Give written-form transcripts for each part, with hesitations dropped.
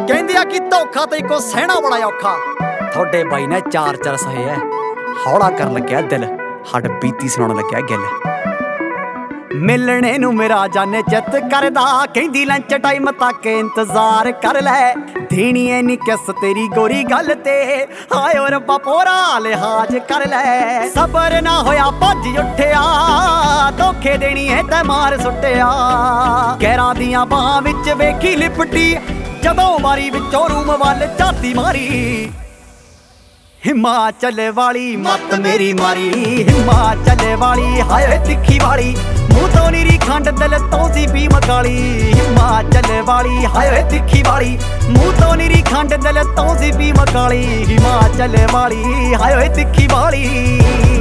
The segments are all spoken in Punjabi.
ਕਹਿੰਦੇ ਆ ਕਿ ਧੋਖਾ ਤੇ ਕੋ ਸਹਿਣਾ ਬੜਾ ਔਖਾ। ਤੁਹਾਡੇ ਬਾਈ ਨੇ ਚਾਰ ਸਹੇ ਐ, ਹੌਲਾ ਕਰਨ ਲੱਗਿਆ ਦਿਲ, ਹੱਡ ਬੀਤੀ ਸੁਣਾਉਣ ਲੱਗਿਆ ਗਿੱਲ। ਮਿਲਣੇ ਨੂੰ ਮੇਰਾ ਜਾਨੇ ਚਿੱਤ ਕਰਦਾ, ਕਹਿੰਦੀ ਲੰਚ ਟਾਈਮ ਤੱਕ ਇੰਤਜ਼ਾਰ ਕਰ ਲੈ। ਦੇਣੀ ਐ ਨੀ ਕਿਸ ਤੇਰੀ ਗੋਰੀ ਗੱਲ ਤੇ, ਹਾਏ ਓ ਰੱਬਾ ਪੂਰਾ ਲਿਹਾਜ਼ ਕਰ ਲੈ। ਸਬਰ ਨਾ ਹੋਇਆ ਭੱਜ ਉੱਠਿਆ, ਧੋਖੇ ਦੇਣੀ ਐ ਤੈ ਮਾਰ ਸੁੱਟਿਆ। ਗੈਰਾਂ ਦੀਆਂ ਬਾਹਾਂ ਵਿੱਚ ਵੇਖੀ ਲਿਪਟੀ, ਜਦੋਂ ਮਾਰੀ ਵਿੱਚੋਂ ਰੂਮ ਵੱਲ ਝਾਤੀ ਮਾਰੀ। ਹਿਮਾਚਲ ਵਾਲੀ ਮੱਤ ਮੇਰੀ ਮਾਰੀ, ਹਿਮਾਚਲ ਵਾਲੀ ਹਾਏ ਤਿੱਖੀ ਵਾਲੀ, ਮੂੰਹ ਤੋਂ ਨੀਰੀ ਖੰਡ ਦਿਲ ਤੋਂ ਸੀ ਪੀ ਮਕਾਲੀ। ਹਿਮਾਚਲ ਵਾਲੀ ਹਾਏ ਤਿੱਖੀ ਵਾਲੀ, ਮੂੰਹ ਤੋਂ ਨੀਰੀ ਖੰਡ ਦਿਲ ਤੋਂ ਸੀ ਪੀ ਮਕਾਲੀ। ਹਿਮਾਚਲ ਵਾਲੀ ਹਾਏ ਤਿੱਖੀ ਵਾਲੀ।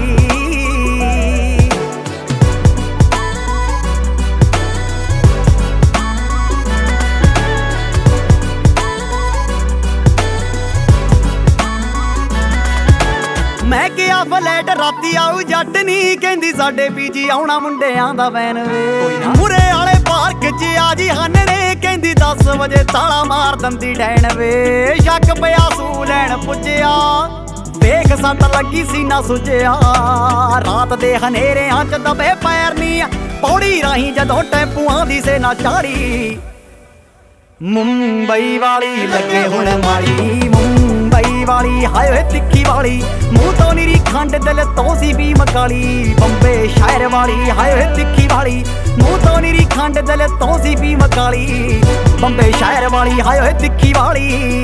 ਮੈਂ ਕਿਹਾ ਫਲੈਟ ਰਾਤੀ ਆਊ ਜੱਟ ਨੀ, ਕਹਿੰਦੀ ਸਾਡੇ ਪੀਜੀ ਆਉਣਾ ਮੁੰਡਿਆਂ ਦਾ ਵੈਨ ਵੇ। ਮੁਰੇ ਵਾਲੇ ਪਾਰਕ 'ਚ ਆ ਜੀ ਹਾਨਣੇ, ਕਹਿੰਦੀ 10 ਵਜੇ ਤਾਲਾ ਮਾਰ ਦੰਦੀ ਡੈਣ ਵੇ। ਸ਼ੱਕ ਪਿਆ ਸੂ ਲੈਣ ਪੁੱਜਿਆ, ਵੇਖ ਸੱਟ ਲੱਗੀ ਸੀ ਨਾ ਸੁੱਜਿਆ। ਰਾਤ ਦੇ ਹਨੇਰਿਆਂ 'ਚ ਦਬੇ ਪੈਰ ਨੀ, ਪੌੜੀ ਰਾਹੀਂ ਜਦੋਂ ਟੈਂਪੂਆਂ ਦੀ ਸੇਨਾ ਚਾੜੀ। ਮੁੰਬਈ ਵਾਲੀ ਲੱਗੇ ਹੁਣ ਮਾੜੀ, ਮੁੰਬਈ ਵਾਲੀ ਹਾਏ ਤਿੱਖੀ ਵਾਲੀ, ਮੂੰਹ ਤੋਂ ਨੀਰੀ ਖੰਡ ਦਿਲ ਤੋਂ ਸੀ ਵੀ ਮਕਾਲੀ। ਬੰਬੇ ਸ਼ਹਿਰ ਵਾਲੀ ਹਾਏ ਤਿੱਖੀ ਵਾਲੀ, ਮੂੰਹ ਤੋਂ ਨੀਰੀ ਖੰਡ ਦਿਲ ਤੋਂ ਸੀ ਵੀ ਮਕਾਲੀ। ਬੰਬੇ ਸ਼ਹਿਰ ਵਾਲੀ ਹਾਏ ਤਿੱਖੀ ਵਾਲੀ।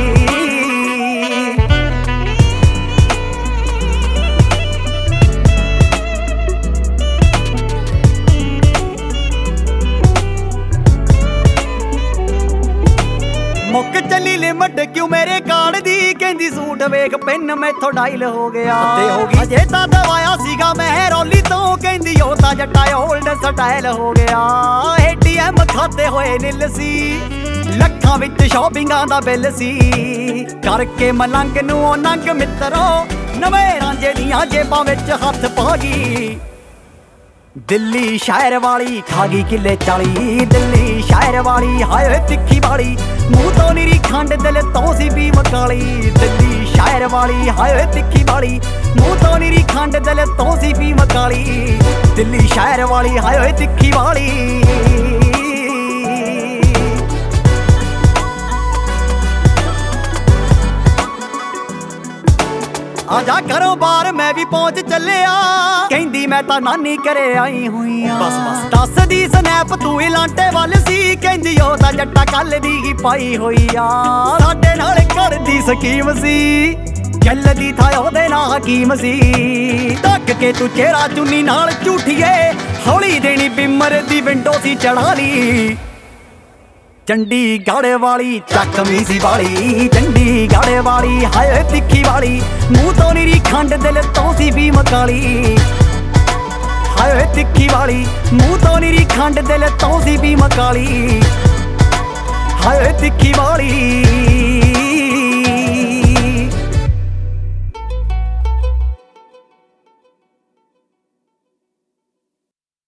ਮੁੱਕ ਚੱਲੀ ਲਿਮਟ ਕਿਉਂ ਮੇਰੇ ਕਾਰਡ ਦੀ, ਕਹਿੰਦੀ ਸੂਟ ਵੇਖ ਪਿੰਨ ਮੈਥੋਂ ਡਾਇਲ ਹੋ ਗਿਆ। ਅਜੇ ਤਾਂ ਦਵਾਇਆ ਸੀਗਾ ਮੈਂ ਰੌਲੀ ਤੋਂ, ਕਹਿੰਦੀ ਉਹ ਤਾਂ ਜੱਟਾ ਓਲਡ ਸਟਾਈਲ ਹੋ ਗਿਆ। ATM ਖਾਤੇ ਹੋਏ ਨਿੱਲ ਸੀ, ਲੱਖਾਂ ਵਿੱਚ ਸ਼ਾਪਿੰਗਾਂ ਦਾ ਬਿੱਲ ਸੀ। ਕਰਕੇ ਮਲੰਗ ਨੂੰ ਉਹ ਨੰਗ ਮਿੱਤਰੋ, ਨਵੇਂ ਰਾਂਝੇ ਦੀਆਂ ਜੇਬਾਂ ਵਿੱਚ ਹੱਥ ਪਾ ਗਈ। ਦਿੱਲੀ ਸ਼ਹਿਰ ਵਾਲੀ ਖਾ ਗਈ ਕਿੱਲੇ 40, ਦਿੱਲੀ ਸ਼ਹਿਰ ਵਾਲੀ ਹਾਏ ਤਿੱਖੀ ਵਾਲੀ, ਮੂੰਹ ਤੋਂ ਨੀਰੀ ਖੰਡ ਦਿਲ ਤੋਂ ਸੀ ਵੀ ਮਕਾਲੀ। ਦਿੱਲੀ ਸ਼ਹਿਰ ਵਾਲੀ ਹਾਏ ਤਿੱਖੀ ਵਾਲੀ, ਮੂੰਹ ਤੋਂ ਨੀਰੀ ਖੰਡ ਦਿਲ ਤੋਂ ਸੀ ਵੀ ਮਕਾਲੀ। ਦਿੱਲੀ ਸ਼ਹਿਰ ਵਾਲੀ ਹਾਏ ਤਿੱਖੀ ਵਾਲੀ। ਆਜਾ ਘਰੋਂ ਬਾਹਰ ਮੈਂ ਵੀ ਪਹੁੰਚ ਚੱਲਿਆ, ਕਹਿੰਦੀ ਮੈਂ ਤਾਂ ਨਾਨੀ ਘਰੇ ਆਈ ਹੋਈ ਆ। ਦੱਸਦੀ ਸਨੈਪ ਤੂੰ ਹੀ ਲਾਂਟੇ ਵੱਲ ਸੀ, ਕਹਿੰਦੀ ਉਹ ਤਾਂ ਜੱਟਾ ਕੱਲ ਦੀ ਹੀ ਪਾਈ ਹੋਈ ਆ। ਸਾਡੇ ਨਾਲ ਕਰਦੀ ਸਕੀਮ ਸੀ, ਚੱਲਦੀ ਥਾ ਉਹਦੇ ਨਾਲ ਹਕੀਮ ਸੀ। ਢੱਕ ਕੇ ਤੂੰ ਚਿਹਰਾ ਚੁੰਨੀ ਨਾਲ ਝੂਠੀਏ, ਹੌਲੀ ਦੇਣੀ ਬਿਮਰ ਦੀ ਵਿੰਡੋ ਸੀ ਚੜਾ ਲਈ। ਚੰਡੀਗੜ੍ਹ ਵਾਲੀ ਚੱਕਵੀਂ ਸੀ ਵਾਲੀ, ਚੰਡੀਗੜ੍ਹ ਵਾਲੀ ਹਾਏ ਤਿੱਖੀ ਵਾਲੀ, ਮੂੰਹ ਤੋਂ ਨੀਰੀ ਖੰਡ ਦਿਲ ਤੋਂ ਸੀ ਵੀ ਮਕਾਲੀ। ਹਾਏ ਤਿੱਖੀ ਵਾਲੀ, ਮੂੰਹ ਤੋਂ ਨੀਰੀ ਖੰਡ ਦਿਲ ਤੋਂ ਸੀ ਵੀ ਮਕਾਲੀ। ਹਾਏ ਤਿੱਖੀ ਵਾਲੀ।